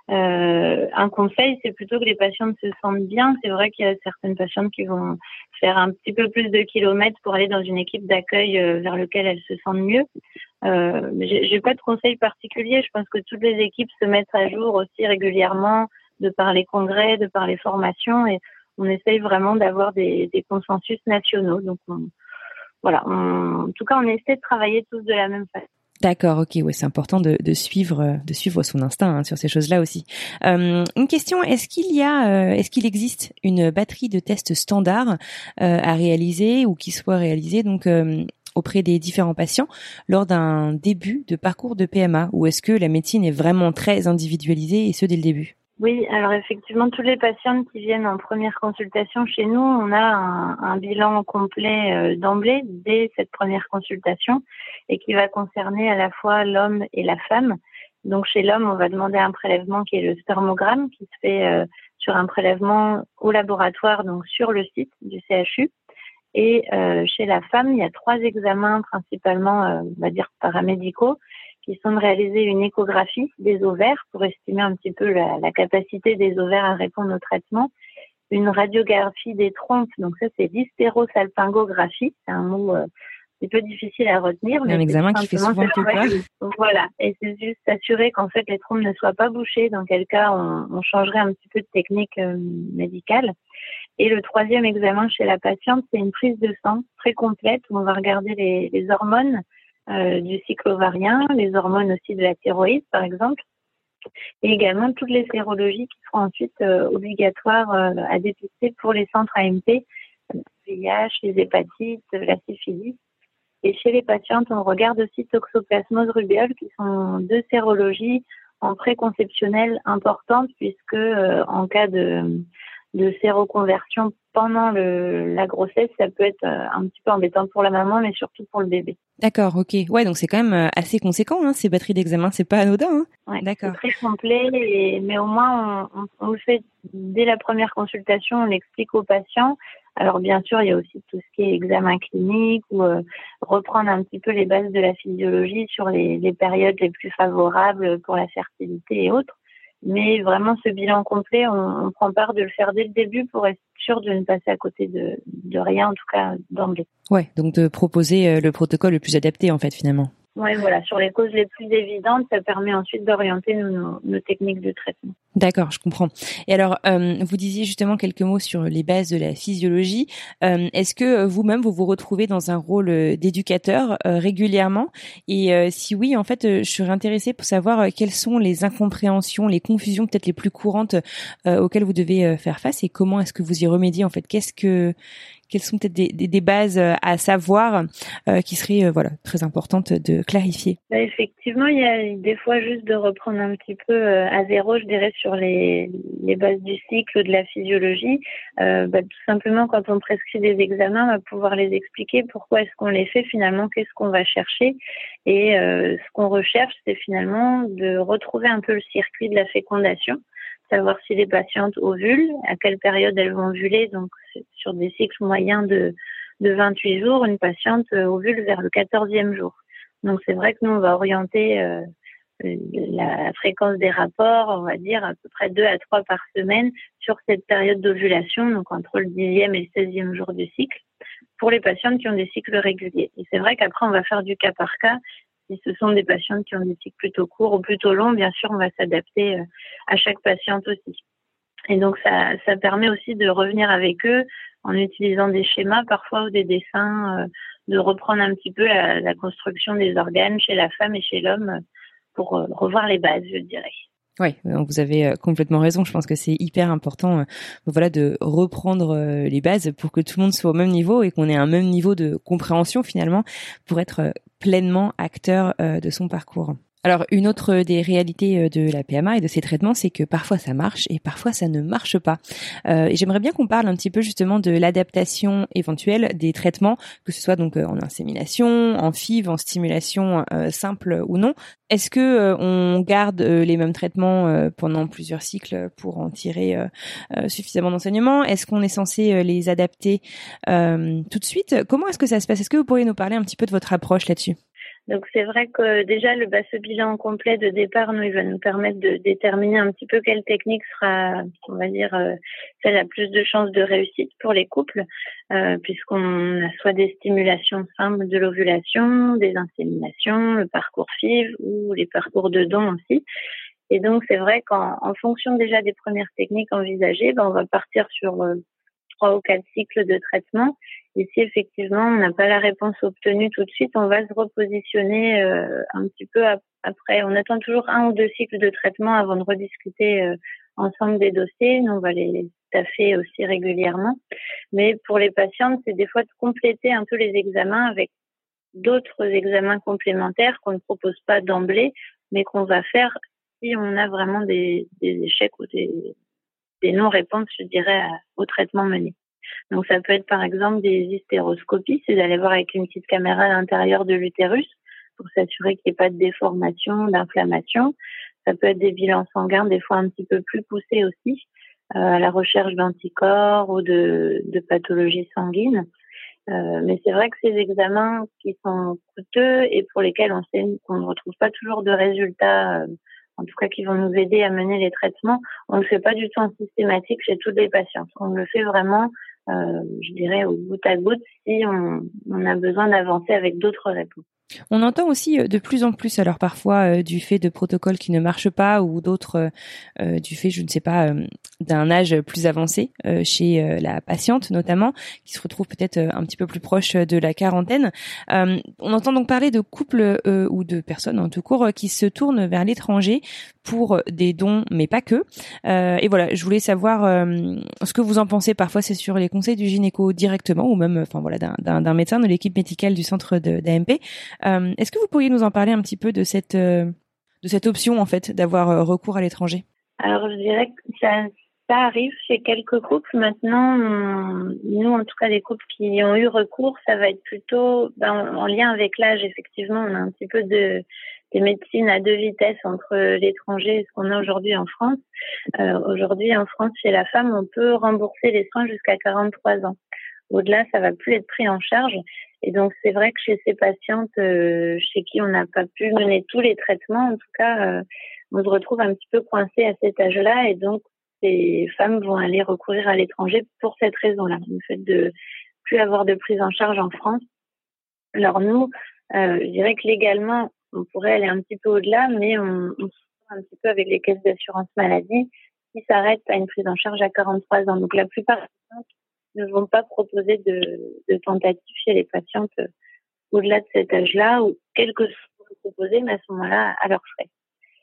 Euh, un conseil, c'est plutôt que les patientes se sentent bien. C'est vrai qu'il y a certaines patientes qui vont faire un petit peu plus de kilomètres pour aller dans une équipe d'accueil vers laquelle elles se sentent mieux. Euh, j'ai, j'ai pas de conseils particuliers. Je pense que toutes les équipes se mettent à jour aussi régulièrement de par les congrès, de par les formations, et on essaye vraiment d'avoir des, des consensus nationaux. Donc on, voilà, on, en tout cas, on essaie de travailler tous de la même façon. D'accord, ok, ouais, c'est important de, de suivre, de suivre son instinct hein, sur ces choses-là aussi. Euh, une question, est-ce qu'il y a, euh, est-ce qu'il existe une batterie de tests standards euh, à réaliser ou qui soit réalisée donc euh, auprès des différents patients lors d'un début de parcours de P M A, ou est-ce que la médecine est vraiment très individualisée et ce dès le début ? Oui, alors effectivement, tous les patientes qui viennent en première consultation chez nous, on a un, un bilan complet euh, d'emblée dès cette première consultation et qui va concerner à la fois l'homme et la femme. Donc chez l'homme, on va demander un prélèvement qui est le spermogramme, qui se fait euh, sur un prélèvement au laboratoire, donc sur le site du C H U. Et euh, chez la femme, il y a trois examens principalement, euh, on va dire paramédicaux, qui sont de réaliser une échographie des ovaires pour estimer un petit peu la, la capacité des ovaires à répondre au traitement, une radiographie des trompes, donc ça c'est l'hystérosalpingographie, c'est un mot euh, un peu difficile à retenir, mais un c'est examen tout qui fait simplement souvent que quoi. Voilà, et c'est juste s'assurer qu'en fait les trompes ne soient pas bouchées, dans quel cas on, on changerait un petit peu de technique euh, médicale. Et le troisième examen chez la patiente, c'est une prise de sang très complète où on va regarder les, les hormones euh, du cycle ovarien, les hormones aussi de la thyroïde par exemple, et également toutes les sérologies qui seront ensuite euh, obligatoires euh, à dépister pour les centres A M P, le V I H, les hépatites, la syphilis. Et chez les patientes, on regarde aussi toxoplasmose rubéole, qui sont deux sérologies en préconceptionnelle importantes, puisque euh, en cas de de séroconversion pendant le, la grossesse, ça peut être un petit peu embêtant pour la maman, mais surtout pour le bébé. D'accord, ok. Ouais, donc c'est quand même assez conséquent, hein, ces batteries d'examen, c'est pas anodin. Hein. Ouais, d'accord. C'est très complet, et, mais au moins on, on, on le fait dès la première consultation, on l'explique aux patients. Alors bien sûr, il y a aussi tout ce qui est examen clinique ou euh, reprendre un petit peu les bases de la physiologie sur les, les périodes les plus favorables pour la fertilité et autres. Mais vraiment, ce bilan complet, on, on prend part de le faire dès le début pour être sûr de ne passer à côté de, de rien, en tout cas d'emblée. Ouais, donc de proposer le protocole le plus adapté en fait finalement. Ouais, voilà, sur les causes les plus évidentes, ça permet ensuite d'orienter nos, nos, nos techniques de traitement. D'accord, je comprends. Et alors, euh, vous disiez justement quelques mots sur les bases de la physiologie. Euh, est-ce que vous-même, vous vous retrouvez dans un rôle d'éducateur euh, régulièrement ? Et euh, si oui, en fait, euh, je serais intéressée pour savoir quelles sont les incompréhensions, les confusions peut-être les plus courantes euh, auxquelles vous devez euh, faire face et comment est-ce que vous y remédiez en fait ? Qu'est-ce que Quelles sont peut-être des, des, des bases à savoir euh, qui seraient euh, voilà très importantes de clarifier? Bah, effectivement, il y a des fois juste de reprendre un petit peu euh, à zéro, je dirais, sur les, les bases du cycle, de la physiologie. Euh, bah, tout simplement, quand on prescrit des examens, on va pouvoir les expliquer pourquoi est-ce qu'on les fait finalement, qu'est-ce qu'on va chercher. Et euh, ce qu'on recherche, c'est finalement de retrouver un peu le circuit de la fécondation, savoir si les patientes ovulent, à quelle période elles vont ovuler, donc sur des cycles moyens de, de vingt-huit jours, une patiente ovule vers le quatorzième jour. Donc c'est vrai que nous, on va orienter euh, la fréquence des rapports, on va dire à peu près deux à trois par semaine sur cette période d'ovulation, donc entre le dixième et le seizième jour du cycle, pour les patientes qui ont des cycles réguliers. Et c'est vrai qu'après, on va faire du cas par cas. Si ce sont des patientes qui ont des cycles plutôt courts ou plutôt longs, bien sûr, on va s'adapter à chaque patiente aussi. Et donc, ça, ça permet aussi de revenir avec eux en utilisant des schémas parfois ou des dessins, euh, de reprendre un petit peu la, la construction des organes chez la femme et chez l'homme pour euh, revoir les bases, je dirais. Oui, vous avez complètement raison. Je pense que c'est hyper important, euh, voilà, de reprendre euh, les bases pour que tout le monde soit au même niveau et qu'on ait un même niveau de compréhension finalement pour être euh, pleinement acteur euh, de son parcours. Alors, une autre des réalités de la P M A et de ces traitements, c'est que parfois ça marche et parfois ça ne marche pas. Euh, et j'aimerais bien qu'on parle un petit peu justement de l'adaptation éventuelle des traitements, que ce soit donc en insémination, en F I V, en stimulation euh, simple ou non. Est-ce que euh, on garde euh, les mêmes traitements euh, pendant plusieurs cycles pour en tirer euh, euh, suffisamment d'enseignements ? Est-ce qu'on est censé euh, les adapter euh, tout de suite ? Comment est-ce que ça se passe ? Est-ce que vous pourriez nous parler un petit peu de votre approche là-dessus ? Donc c'est vrai que déjà le bah, ce bilan complet de départ, nous, il va nous permettre de déterminer un petit peu quelle technique sera, on va dire, euh, celle à plus de chances de réussite pour les couples, euh, puisqu'on a soit des stimulations simples de l'ovulation, des inséminations, le parcours F I V ou les parcours de don aussi. Et donc c'est vrai qu'en en fonction déjà des premières techniques envisagées, bah, on va partir sur euh, trois ou quatre cycles de traitement. Et si effectivement on n'a pas la réponse obtenue tout de suite, on va se repositionner euh, un petit peu après. On attend toujours un ou deux cycles de traitement avant de rediscuter euh, ensemble des dossiers. Nous, on va les staffer aussi régulièrement. Mais pour les patientes, c'est des fois de compléter un peu les examens avec d'autres examens complémentaires qu'on ne propose pas d'emblée, mais qu'on va faire si on a vraiment des, des échecs ou des, des non-réponses, je dirais, au traitement mené. Donc ça peut être par exemple des hystéroscopies, c'est d'aller voir avec une petite caméra à l'intérieur de l'utérus pour s'assurer qu'il n'y ait pas de déformation, d'inflammation. Ça peut être des bilans sanguins des fois un petit peu plus poussés aussi, euh, à la recherche d'anticorps ou de, de pathologies sanguines. Euh, mais c'est vrai que ces examens qui sont coûteux et pour lesquels on sait qu'on ne retrouve pas toujours de résultats, euh, en tout cas qui vont nous aider à mener les traitements, on ne le fait pas du tout en systématique chez toutes les patientes. On le fait vraiment, euh, je dirais, au goutte à goutte si on, on a besoin d'avancer avec d'autres réponses. On entend aussi de plus en plus, alors parfois euh, du fait de protocoles qui ne marchent pas ou d'autres euh, du fait, je ne sais pas, euh, d'un âge plus avancé euh, chez euh, la patiente notamment, qui se retrouve peut-être euh, un petit peu plus proche de la quarantaine. Euh, on entend donc parler de couples euh, ou de personnes en tout court euh, qui se tournent vers l'étranger pour des dons, mais pas que. Euh, et voilà, je voulais savoir euh, ce que vous en pensez. Parfois, c'est sur les conseils du gynéco directement ou même, enfin voilà, d'un, d'un, d'un médecin de l'équipe médicale du centre de, d'A M P. Euh, est-ce que vous pourriez nous en parler un petit peu de cette euh, de cette option en fait d'avoir euh, recours à l'étranger? Alors je dirais que ça, ça arrive chez quelques couples. Maintenant, on, nous en tout cas des couples qui ont eu recours, ça va être plutôt ben, en lien avec l'âge. Effectivement, on a un petit peu de des médecines à deux vitesses entre l'étranger et ce qu'on a aujourd'hui en France. Euh, aujourd'hui en France, chez la femme, on peut rembourser les soins jusqu'à quarante-trois ans. Au-delà, ça va plus être pris en charge. Et donc, c'est vrai que chez ces patientes euh, chez qui on n'a pas pu mener tous les traitements, en tout cas, euh, on se retrouve un petit peu coincé à cet âge-là. Et donc, ces femmes vont aller recourir à l'étranger pour cette raison-là, le fait de plus avoir de prise en charge en France. Alors nous, euh, je dirais que légalement, on pourrait aller un petit peu au-delà, mais on, on se retrouve un petit peu avec les caisses d'assurance maladie qui s'arrêtent à une prise en charge à quarante-trois ans. Donc, la plupart des patientes ne vont pas proposer de, de tentatives chez les patientes au-delà de cet âge-là, ou quelques soit proposées, mais à ce moment-là, à leurs frais.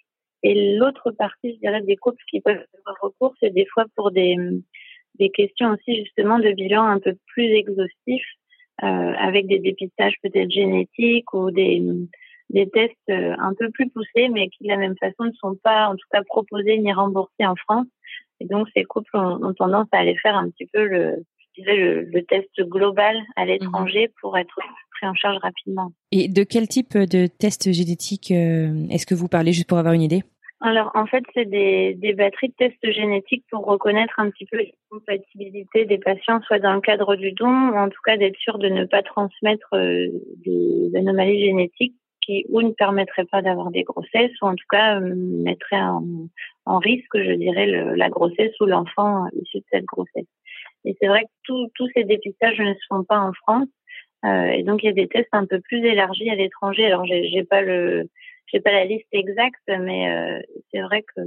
Et l'autre partie, je dirais, des couples qui peuvent avoir recours, c'est des fois pour des, des questions aussi justement de bilan un peu plus exhaustif, euh, avec des dépistages peut-être génétiques ou des, des tests un peu plus poussés, mais qui de la même façon ne sont pas en tout cas proposés ni remboursés en France. Et donc ces couples ont, ont tendance à aller faire un petit peu le, je dirais le, le test global à l'étranger pour être pris en charge rapidement. Et de quel type de test génétique euh, est-ce que vous parlez, juste pour avoir une idée? Alors, en fait, c'est des, des batteries de tests génétiques pour reconnaître un petit peu les compatibilités des patients, soit dans le cadre du don, ou en tout cas d'être sûr de ne pas transmettre euh, des anomalies génétiques qui ou ne permettraient pas d'avoir des grossesses, ou en tout cas euh, mettraient en, en risque, je dirais, le, la grossesse ou l'enfant issu de cette grossesse. Et c'est vrai que tous ces dépistages ne se font pas en France, euh, et donc il y a des tests un peu plus élargis à l'étranger. Alors, j'ai, j'ai pas le... J'ai pas la liste exacte, mais euh, c'est vrai que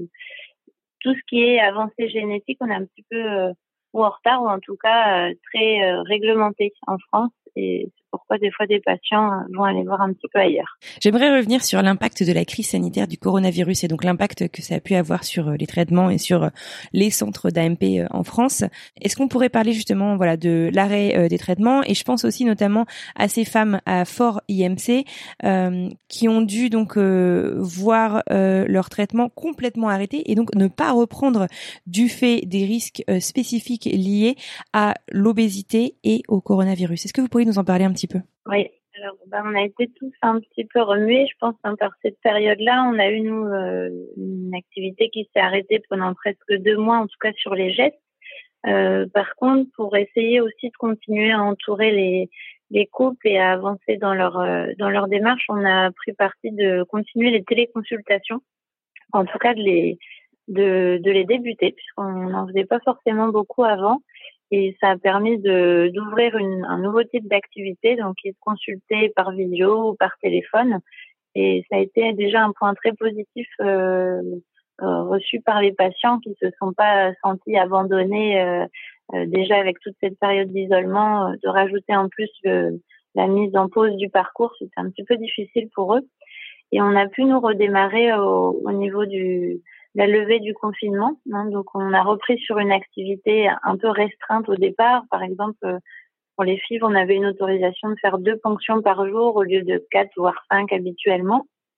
tout ce qui est avancée génétique, on est un petit peu euh, ou en retard ou en tout cas euh, très euh, réglementé en France. Et c'est pourquoi des fois des patients vont aller voir un petit peu ailleurs. J'aimerais revenir sur l'impact de la crise sanitaire du coronavirus et donc l'impact que ça a pu avoir sur les traitements et sur les centres d'A M P en France. Est-ce qu'on pourrait parler justement voilà de l'arrêt des traitements? Et je pense aussi notamment à ces femmes à fort I M C euh, qui ont dû donc euh, voir euh, leur traitement complètement arrêté et donc ne pas reprendre du fait des risques euh, spécifiques liés à l'obésité et au coronavirus. Est-ce que vous pourriez nous en parler un petit peu? Oui, alors ben, on a été tous un petit peu remués, je pense, hein, par cette période-là. On a eu, nous, euh, une activité qui s'est arrêtée pendant presque deux mois, en tout cas sur les gestes. Euh, par contre, pour essayer aussi de continuer à entourer les, les couples et à avancer dans leur, euh, dans leur démarche, on a pris parti de continuer les téléconsultations, en tout cas de les, de, de les débuter, puisqu'on n'en faisait pas forcément beaucoup avant. Et ça a permis de d'ouvrir une, un nouveau type d'activité, donc qui est de consulter par visio ou par téléphone. Et ça a été déjà un point très positif euh, euh, reçu par les patients qui se sont pas sentis abandonnés euh, euh, déjà avec toute cette période d'isolement. Euh, de rajouter en plus le, la mise en pause du parcours, c'était un petit peu difficile pour eux. Et on a pu nous redémarrer au, au niveau du la levée du confinement, hein, donc on a repris sur une activité un peu restreinte au départ. Par exemple, pour les filles, on avait une autorisation de faire deux ponctions par jour au lieu de quatre voire cinq habituellement.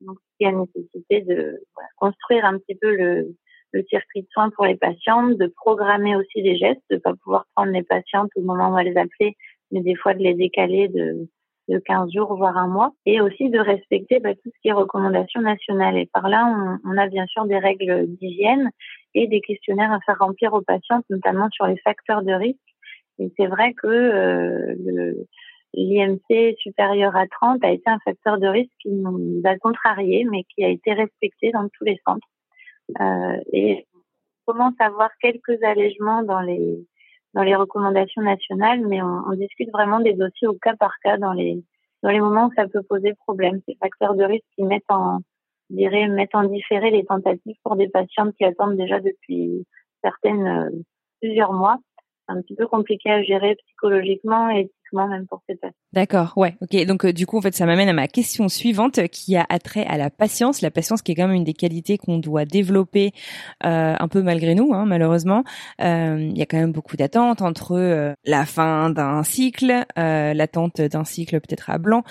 Donc, il y a nécessité de voilà, construire un petit peu le, le circuit de soins pour les patientes, de programmer aussi les gestes, de pas pouvoir prendre les patientes au moment où on va les appeler, mais des fois de les décaler de, de quinze jours, voire un mois, et aussi de respecter bah, tout ce qui est recommandations nationales. Et par là, on, on a bien sûr des règles d'hygiène et des questionnaires à faire remplir aux patientes, notamment sur les facteurs de risque. Et c'est vrai que euh, le, l'I M C supérieur à trente a été un facteur de risque qui nous a contrarié, mais qui a été respecté dans tous les centres. Euh, et on commence à voir quelques allègements dans les dans les recommandations nationales, mais on, on discute vraiment des dossiers au cas par cas dans les dans les moments où ça peut poser problème. Ces facteurs de risque qui mettent en je dirais mettent en différé les tentatives pour des patientes qui attendent déjà depuis certaines euh, plusieurs mois. C'est un petit peu compliqué à gérer psychologiquement et éthiquement même pour ces patients. D'accord, ouais, ok. Donc euh, du coup, en fait, ça m'amène à ma question suivante qui a attrait à la patience. La patience qui est quand même une des qualités qu'on doit développer euh, un peu malgré nous, hein, malheureusement. Euh, il y a quand même beaucoup d'attentes entre euh, la fin d'un cycle, euh, l'attente d'un cycle peut-être à blanc,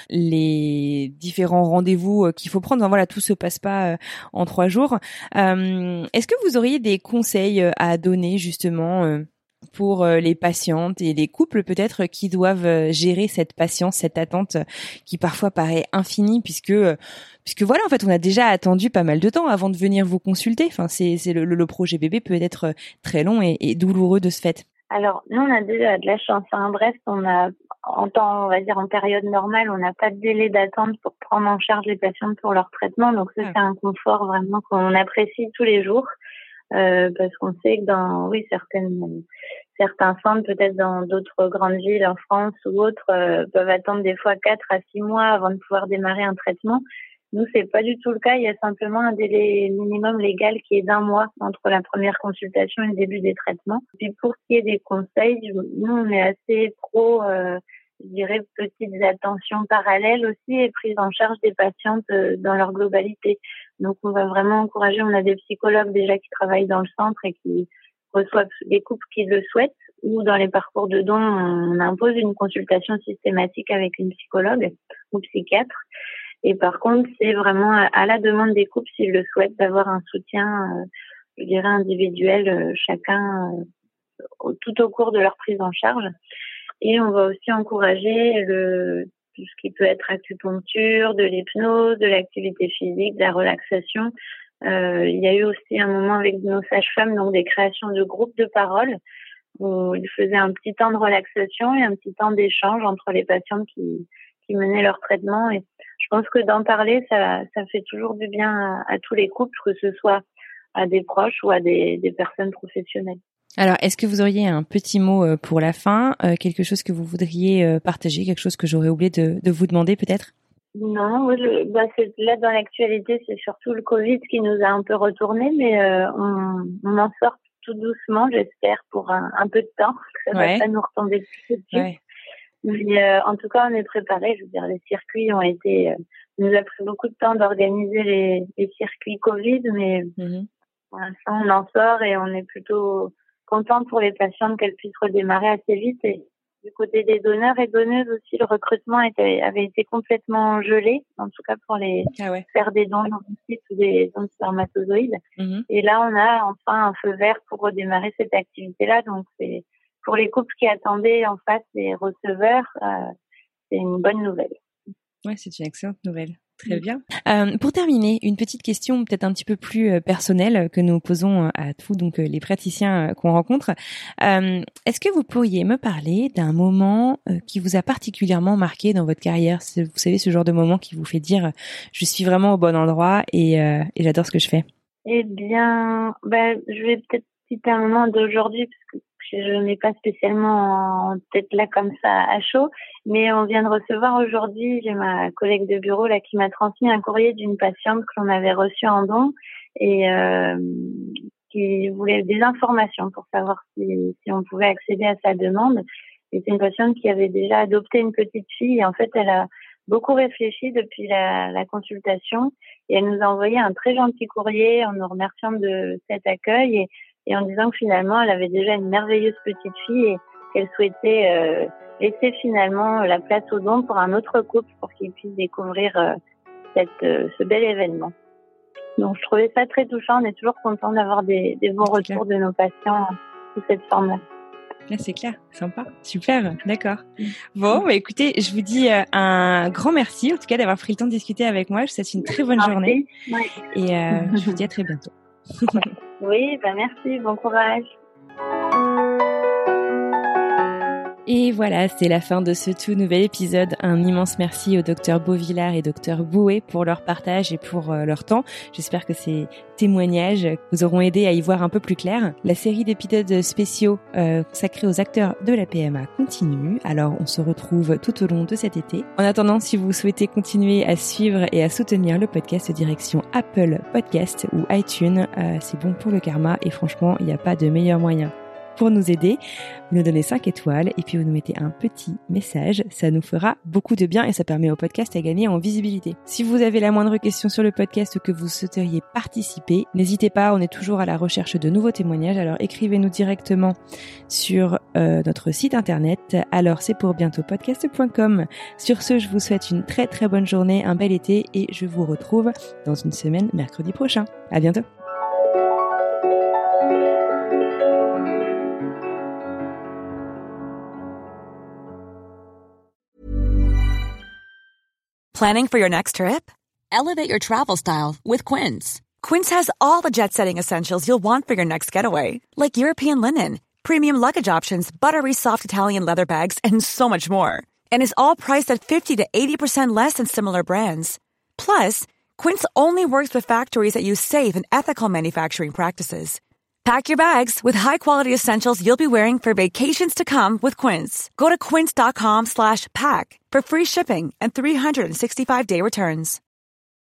les différents rendez-vous euh, qu'il faut prendre. Enfin, voilà, tout se passe pas euh, en trois jours. Euh, est-ce que vous auriez des conseils euh, à donner justement euh, pour les patientes et les couples peut-être qui doivent gérer cette patience, cette attente qui parfois paraît infinie puisque puisque voilà en fait on a déjà attendu pas mal de temps avant de venir vous consulter. Enfin c'est c'est le, le projet bébé peut être très long et, et douloureux de ce fait. Alors nous on a déjà de la chance à Brest, on a en temps on va dire en période normale on n'a pas de délai d'attente pour prendre en charge les patientes pour leur traitement, donc ça ah. c'est un confort vraiment qu'on apprécie tous les jours. Euh, parce qu'on sait que dans oui certaines certains centres peut-être dans d'autres grandes villes en France ou autres euh, peuvent attendre des fois quatre à six mois avant de pouvoir démarrer un traitement. Nous c'est pas du tout le cas, il y a simplement un délai minimum légal qui est d'un mois entre la première consultation et le début des traitements. Et puis pour ce qui est des conseils, nous on est assez pro euh, je dirais petites attentions parallèles aussi et prise en charge des patientes euh, dans leur globalité. Donc on va vraiment encourager, on a des psychologues déjà qui travaillent dans le centre et qui reçoivent les couples qui le souhaitent, ou dans les parcours de dons, on impose une consultation systématique avec une psychologue ou psychiatre. Et par contre, c'est vraiment à la demande des couples s'ils le souhaitent d'avoir un soutien, euh, je dirais individuel, euh, chacun euh, tout au cours de leur prise en charge. Et on va aussi encourager le tout ce qui peut être acupuncture, de l'hypnose, de l'activité physique, de la relaxation. Euh, il y a eu aussi un moment avec nos sages-femmes, donc des créations de groupes de parole, où ils faisaient un petit temps de relaxation et un petit temps d'échange entre les patientes qui, qui menaient leur traitement. Et je pense que d'en parler, ça, ça fait toujours du bien à, à tous les couples, que ce soit à des proches ou à des, des personnes professionnelles. Alors, est-ce que vous auriez un petit mot pour la fin, euh, quelque chose que vous voudriez partager, quelque chose que j'aurais oublié de, de vous demander peut-être ? Non, je, bah c'est, là dans l'actualité, c'est surtout le Covid qui nous a un peu retourné, mais euh, on, on en sort tout doucement, j'espère, pour un, un peu de temps. Ça ouais. va pas nous retomber tout de suite. Ouais. Mais euh, en tout cas, on est préparé. Je veux dire, les circuits ont été. Euh, il nous a pris beaucoup de temps d'organiser les, les circuits Covid, mais mm-hmm. pour l'instant, on en sort et on est plutôt contente pour les patientes qu'elles puissent redémarrer assez vite. Et du côté des donneurs et donneuses aussi, le recrutement était, avait été complètement gelé, en tout cas pour les ah ouais. faire des dons d'ovocytes ou des dons de spermatozoïdes. Mm-hmm. Et là, on a enfin un feu vert pour redémarrer cette activité-là. Donc, c'est pour les couples qui attendaient en face les receveurs, euh, c'est une bonne nouvelle. Ouais, c'est une excellente nouvelle. Très bien. Euh, pour terminer, une petite question peut-être un petit peu plus euh, personnelle que nous posons à tous donc euh, les praticiens euh, qu'on rencontre. Euh, est-ce que vous pourriez me parler d'un moment euh, qui vous a particulièrement marqué dans votre carrière ? Vous savez, ce genre de moment qui vous fait dire « je suis vraiment au bon endroit et, euh, et j'adore ce que je fais ». Eh bien, ben, je vais peut-être citer un moment d'aujourd'hui parce que je n'ai pas spécialement en tête là comme ça à chaud, mais on vient de recevoir aujourd'hui, j'ai ma collègue de bureau là qui m'a transmis un courrier d'une patiente que l'on avait reçue en don et euh, qui voulait des informations pour savoir si, si on pouvait accéder à sa demande. Et c'est une patiente qui avait déjà adopté une petite fille et en fait elle a beaucoup réfléchi depuis la, la consultation et elle nous a envoyé un très gentil courrier en nous remerciant de cet accueil et Et en disant que finalement, elle avait déjà une merveilleuse petite fille et qu'elle souhaitait euh, laisser finalement la place au don pour un autre couple pour qu'ils puissent découvrir euh, cette, euh, ce bel événement. Donc, je trouvais ça très touchant. On est toujours content d'avoir des, des bons retours de nos patients sous cette forme-là. Là, c'est clair, sympa, super, d'accord. Bon, bah, écoutez, je vous dis euh, un grand merci, en tout cas, d'avoir pris le temps de discuter avec moi. Je vous souhaite une très bonne journée ouais. et euh, je vous dis à très bientôt. Oui, bah merci, bon courage. Et voilà, c'est la fin de ce tout nouvel épisode. Un immense merci au docteur Beauvillard et docteur Bouet pour leur partage et pour euh, leur temps. J'espère que ces témoignages vous auront aidé à y voir un peu plus clair. La série d'épisodes spéciaux euh, consacrés aux acteurs de la P M A continue. Alors, on se retrouve tout au long de cet été. En attendant, si vous souhaitez continuer à suivre et à soutenir le podcast, direction Apple Podcast ou iTunes, euh, c'est bon pour le karma et franchement, il n'y a pas de meilleur moyen pour nous aider. Vous nous donnez cinq étoiles et puis vous nous mettez un petit message. Ça nous fera beaucoup de bien et ça permet au podcast à gagner en visibilité. Si vous avez la moindre question sur le podcast ou que vous souhaiteriez participer, n'hésitez pas, on est toujours à la recherche de nouveaux témoignages. Alors écrivez-nous directement sur euh, notre site internet alors c'est pour bientôt podcast point com. Sur ce, je vous souhaite une très très bonne journée, un bel été et je vous retrouve dans une semaine mercredi prochain. À bientôt. Planning for your next trip? Elevate your travel style with Quince. Quince has all the jet-setting essentials you'll want for your next getaway, like European linen, premium luggage options, buttery soft Italian leather bags, and so much more. And is all priced at fifty to eighty percent less than similar brands. Plus, Quince only works with factories that use safe and ethical manufacturing practices. Pack your bags with high-quality essentials you'll be wearing for vacations to come with Quince. Go to quince.com slash pack for free shipping and three sixty-five day returns.